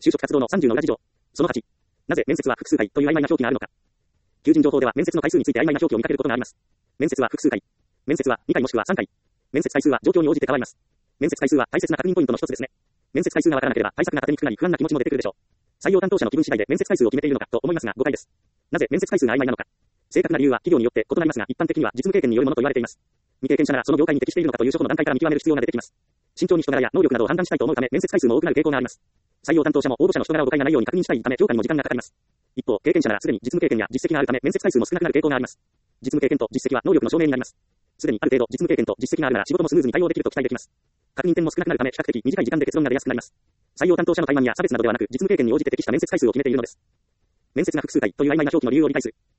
就職活動の30の裏事情。その8。なぜ面接は複数回という曖昧な表記があるのか。求人情報では面接の回数について曖昧な表記を見かけることがあります。面接は複数回。面接は2回もしくは3回。面接回数は状況に応じて変わります。面接回数は大切な確認ポイントの一つですね。面接回数がわからなければ対策が立てにくくなり不安な気持ちも出てくるでしょう。採用担当者の気分次第で面接回数を決めているのかと思いますが誤解です。なぜ面接回数が曖昧なのか。正確な理由は企業によって異なりますが一般的には実務経験によるものと言われています。未経験者ならその業界に適しているのかという初歩の段階から見極める必要が出てきます。慎重に人柄や能力などを判断したいと思うため面接回数も多くなる傾向があります。採用担当者も応募者の人柄を誤解がないように確認したいため評価にも時間がかかります。一方、経験者ならすでに実務経験や実績があるため面接回数も少なくなる傾向があります。実務経験と実績は能力の証明になります。すでにある程度実務経験と実績があるなら仕事もスムーズに対応できると期待できます。確認点も少なくなるため比較的短い時間で結論が出やすくなります。採用担当者の怠慢や差別などではなく実務経験に応じて適した面接回数を決めているのです。面接が複数回という曖昧な表記の理由を理解する。